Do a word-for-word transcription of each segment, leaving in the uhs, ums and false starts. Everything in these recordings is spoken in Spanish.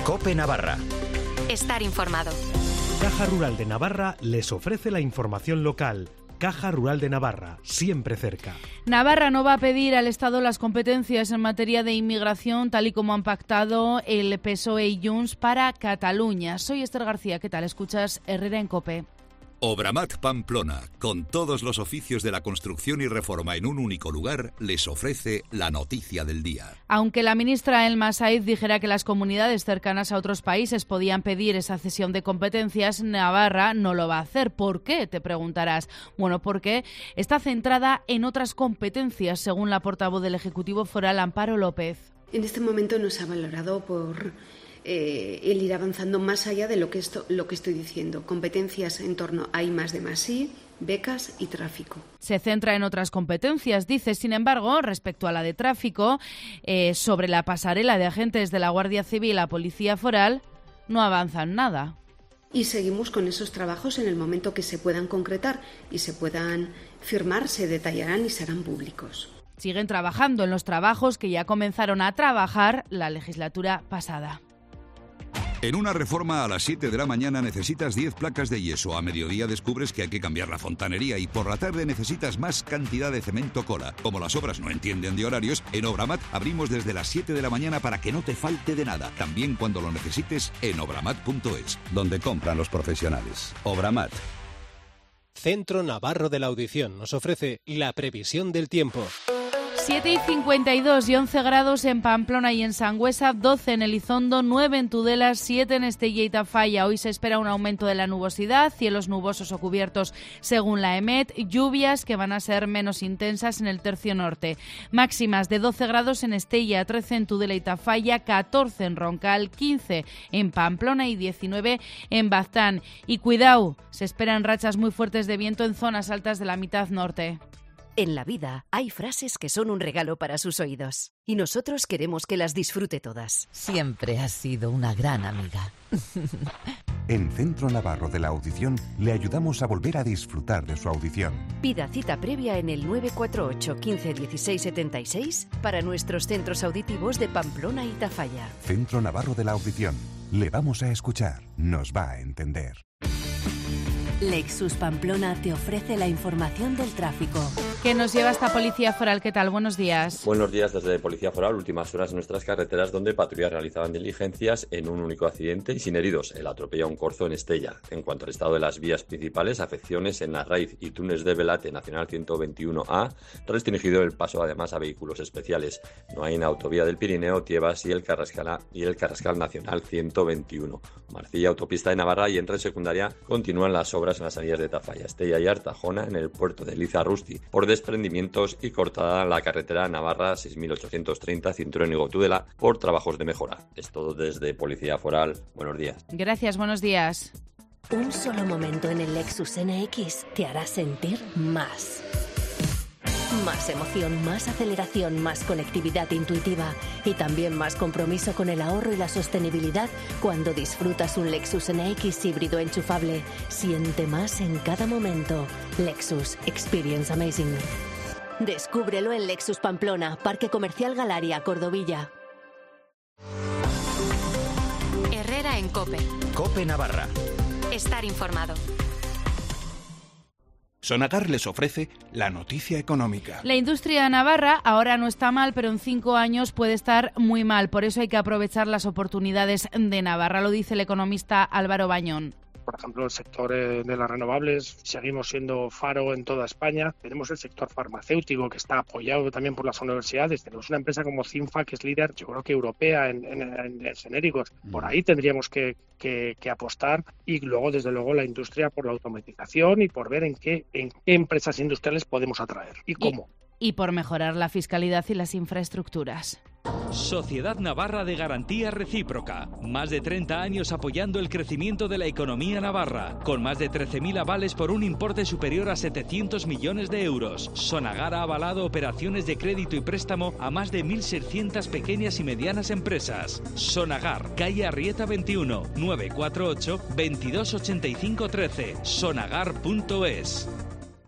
COPE Navarra. Estar informado. Caja Rural de Navarra les ofrece la información local. Caja Rural de Navarra, siempre cerca. Navarra no va a pedir al Estado las competencias en materia de inmigración, tal y como han pactado el P S O E y Junts para Cataluña. Soy Esther García, ¿qué tal? Escuchas Herrera en COPE. Obramat Pamplona, con todos los oficios de la construcción y reforma en un único lugar, les ofrece la noticia del día. Aunque la ministra Elma Saiz dijera que las comunidades cercanas a otros países podían pedir esa cesión de competencias, Navarra no lo va a hacer. ¿Por qué?, te preguntarás. Bueno, porque está centrada en otras competencias, según la portavoz del Ejecutivo Foral, Amparo López. En este momento no se ha valorado por eh, el ir avanzando más allá de lo que, esto, lo que estoy diciendo. Competencias en torno a I más D más I, becas y tráfico. Se centra en otras competencias, dice. Sin embargo, respecto a la de tráfico, eh, sobre la pasarela de agentes de la Guardia Civil a Policía Foral, no avanzan nada. Y seguimos con esos trabajos. En el momento que se puedan concretar y se puedan firmar, se detallarán y serán públicos. Siguen trabajando en los trabajos que ya comenzaron a trabajar la legislatura pasada. En una reforma a las siete de la mañana necesitas diez placas de yeso, a mediodía descubres que hay que cambiar la fontanería y por la tarde necesitas más cantidad de cemento cola. Como las obras no entienden de horarios, en Obramat abrimos desde las siete de la mañana para que no te falte de nada. También cuando lo necesites en obramat punto es, donde compran los profesionales. Obramat. Centro Navarro de la Audición nos ofrece la previsión del tiempo. siete y cincuenta y dos y once grados en Pamplona y en Sangüesa, doce en Elizondo, nueve en Tudela, siete en Estella y Tafalla. Hoy se espera un aumento de la nubosidad, cielos nubosos o cubiertos según la EMET, lluvias que van a ser menos intensas en el tercio norte. Máximas de doce grados en Estella, trece en Tudela y Tafalla, catorce en Roncal, quince en Pamplona y diecinueve en Baztán. Y cuidado, se esperan rachas muy fuertes de viento en zonas altas de la mitad norte. En la vida hay frases que son un regalo para sus oídos y nosotros queremos que las disfrute todas. Siempre has sido una gran amiga. En Centro Navarro de la Audición le ayudamos a volver a disfrutar de su audición. Pida cita previa en el nueve cuatro ocho, quince, dieciséis, setenta y seis para nuestros centros auditivos de Pamplona y Tafalla. Centro Navarro de la Audición. Le vamos a escuchar. Nos va a entender. Lexus Pamplona te ofrece la información del tráfico. ¿Qué nos lleva hasta Policía Foral? ¿Qué tal? Buenos días. Buenos días desde Policía Foral. Últimas horas en nuestras carreteras donde patrullas realizaban diligencias en un único accidente y sin heridos. El atropella a un corzo en Estella. En cuanto al estado de las vías principales, afecciones en Arraiz y Túnez de Velate, Nacional ciento veintiuno A, restringido el paso además a vehículos especiales. No hay en Autovía del Pirineo, Tiebas y el Carrascal, y el Carrascal Nacional ciento veintiuno. Marcilla, autopista de Navarra y en red secundaria continúan las obras en las salidas de Tafalla, Estella y Artajona en el puerto de Lizarrusti por desprendimientos y cortada la carretera Navarra seis mil ochocientos treinta Cinturón y Tudela por trabajos de mejora. Es todo desde Policía Foral. Buenos días. Gracias, buenos días. Un solo momento en el Lexus N X te hará sentir más. Más emoción, más aceleración, más conectividad intuitiva y también más compromiso con el ahorro y la sostenibilidad cuando disfrutas un Lexus N X híbrido enchufable. Siente más en cada momento. Lexus Experience Amazing. Descúbrelo en Lexus Pamplona, Parque Comercial Galaria, Cordovilla. Herrera en COPE. COPE Navarra. Estar informado. Sonagar les ofrece la noticia económica. La industria navarra ahora no está mal, pero en cinco años puede estar muy mal. Por eso hay que aprovechar las oportunidades de Navarra, lo dice el economista Álvaro Bañón. Por ejemplo, el sector de las renovables, seguimos siendo faro en toda España. Tenemos el sector farmacéutico que está apoyado también por las universidades. Tenemos una empresa como Cinfa que es líder, yo creo que europea en, en, en genéricos. Por ahí tendríamos que, que, que apostar y luego, desde luego, la industria por la automatización y por ver en qué, en qué empresas industriales podemos atraer y cómo. Y, y por mejorar la fiscalidad y las infraestructuras. Sociedad Navarra de Garantía Recíproca. Más de treinta años apoyando el crecimiento de la economía navarra, con más de trece mil avales por un importe superior a setecientos millones de euros. Sonagar ha avalado operaciones de crédito y préstamo a más de mil seiscientas pequeñas y medianas empresas. Sonagar, calle Arrieta veintiuno, nueve cuatro ocho, veintidós ochenta y cinco trece. sonagar punto es.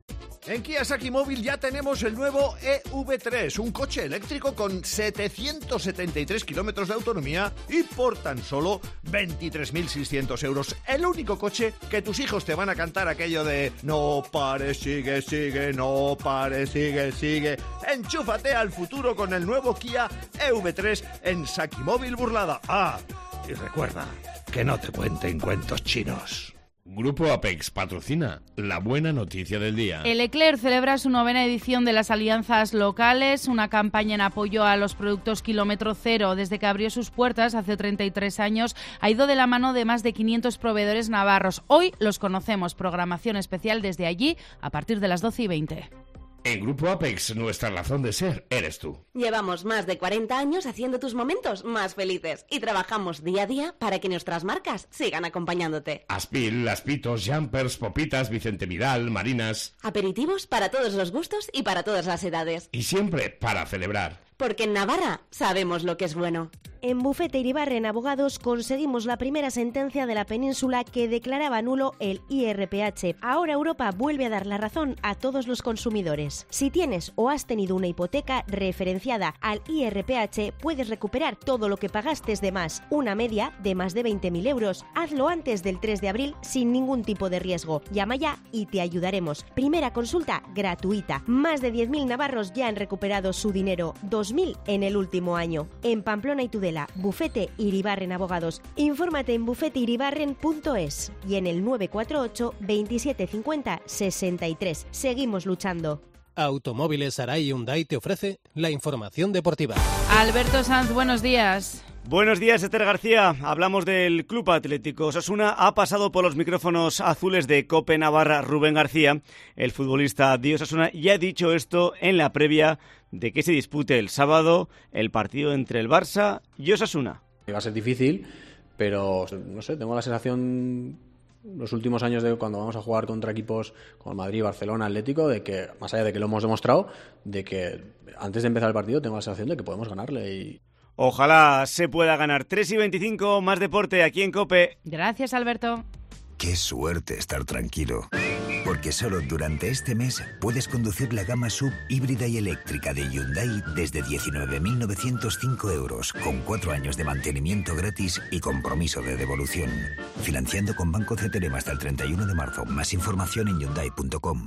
En Kia Saki Móvil ya tenemos el nuevo E V tres, un coche eléctrico con setecientos setenta y tres kilómetros de autonomía y por tan solo veintitrés mil seiscientos euros. El único coche que tus hijos te van a cantar aquello de no pares, sigue, sigue, no pares, sigue, sigue. Enchúfate al futuro con el nuevo Kia E V tres en Saki Móvil Burlada. Ah, y recuerda que no te cuenten cuentos chinos. Grupo Apex patrocina la buena noticia del día. El Leclerc celebra su novena edición de las alianzas locales, una campaña en apoyo a los productos kilómetro cero. Desde que abrió sus puertas hace treinta y tres años, ha ido de la mano de más de quinientos proveedores navarros. Hoy los conocemos, programación especial desde allí a partir de las doce y veinte. En Grupo Apex, nuestra razón de ser eres tú. Llevamos más de cuarenta años haciendo tus momentos más felices y trabajamos día a día para que nuestras marcas sigan acompañándote. Aspil, Aspitos, Jumpers, Popitas, Vicente Vidal, Marinas. Aperitivos para todos los gustos y para todas las edades. Y siempre para celebrar. Porque en Navarra sabemos lo que es bueno. En Bufete Iribarren Abogados conseguimos la primera sentencia de la península que declaraba nulo el I R P H. Ahora Europa vuelve a dar la razón a todos los consumidores. Si tienes o has tenido una hipoteca referenciada al I R P H, puedes recuperar todo lo que pagaste de más, una media de más de veinte mil euros. Hazlo antes del tres de abril sin ningún tipo de riesgo. Llama ya y te ayudaremos. Primera consulta gratuita. Más de diez mil navarros ya han recuperado su dinero, dos mil en el último año. En Pamplona y Tudela, Bufete Iribarren Abogados. Infórmate en bufete iribarren punto es y en el nueve cuatro ocho, veintisiete cincuenta, sesenta y tres. Seguimos luchando. Automóviles Arai Hyundai te ofrece la información deportiva. Alberto Sanz, buenos días. Buenos días, Esther García. Hablamos del Club Atlético Osasuna. Ha pasado por los micrófonos azules de COPE Navarra Rubén García, el futbolista de Osasuna, y ha dicho esto en la previa de que se dispute el sábado el partido entre el Barça y Osasuna. Va a ser difícil, pero no sé, tengo la sensación los últimos años de cuando vamos a jugar contra equipos como Madrid, Barcelona, Atlético, de que, más allá de que lo hemos demostrado, de que antes de empezar el partido tengo la sensación de que podemos ganarle y... Ojalá se pueda ganar. tres y veinticinco, más deporte aquí en COPE. Gracias, Alberto. Qué suerte estar tranquilo, porque solo durante este mes puedes conducir la gama sub híbrida y eléctrica de Hyundai desde diecinueve mil novecientos cinco euros, con cuatro años de mantenimiento gratis y compromiso de devolución. Financiando con Banco C T L M hasta el treinta y uno de marzo. Más información en hyundai punto com.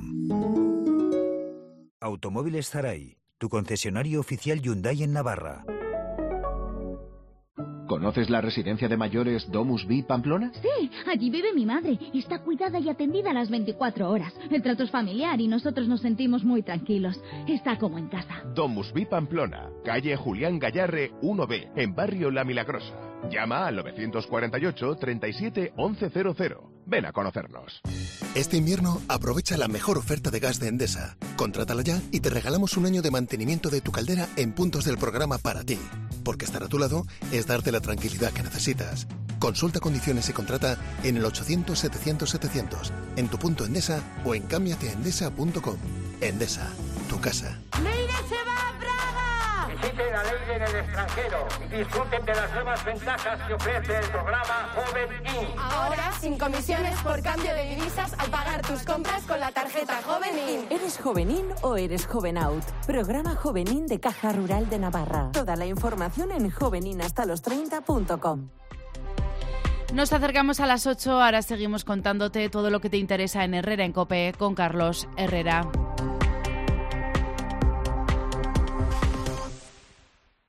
Automóviles Zaray, tu concesionario oficial Hyundai en Navarra. ¿Conoces la residencia de mayores Domus Vi Pamplona? Sí, allí vive mi madre. Está cuidada y atendida a las veinticuatro horas. El trato es familiar y nosotros nos sentimos muy tranquilos. Está como en casa. Domus Vi Pamplona, calle Julián Gallarre uno B, en barrio La Milagrosa. Llama al novecientos cuarenta y ocho, treinta y siete, once cero cero. Ven a conocernos. Este invierno aprovecha la mejor oferta de gas de Endesa. Contrátala ya y te regalamos un año de mantenimiento de tu caldera en puntos del programa para ti. Porque estar a tu lado es darte la tranquilidad que necesitas. Consulta condiciones y contrata en el ochocientos, setecientos, setecientos, en tu punto Endesa o en cámbiate a endesa punto com. Endesa, tu casa. ¡Leire se va a Praga! Visiten a Leire en el extranjero y disfruten de las nuevas ventajas que ofrece el programa Joven In. Ahora, sin comisiones por cambio de divisas al pagar tus compras con la tarjeta Joven In. ¿Eres Joven In o eres Joven Out? Programa Joven In de Caja Rural de Navarra. Toda la información en jovenin hasta los treinta punto com. Nos acercamos a las ocho, ahora seguimos contándote todo lo que te interesa en Herrera en COPE con Carlos Herrera.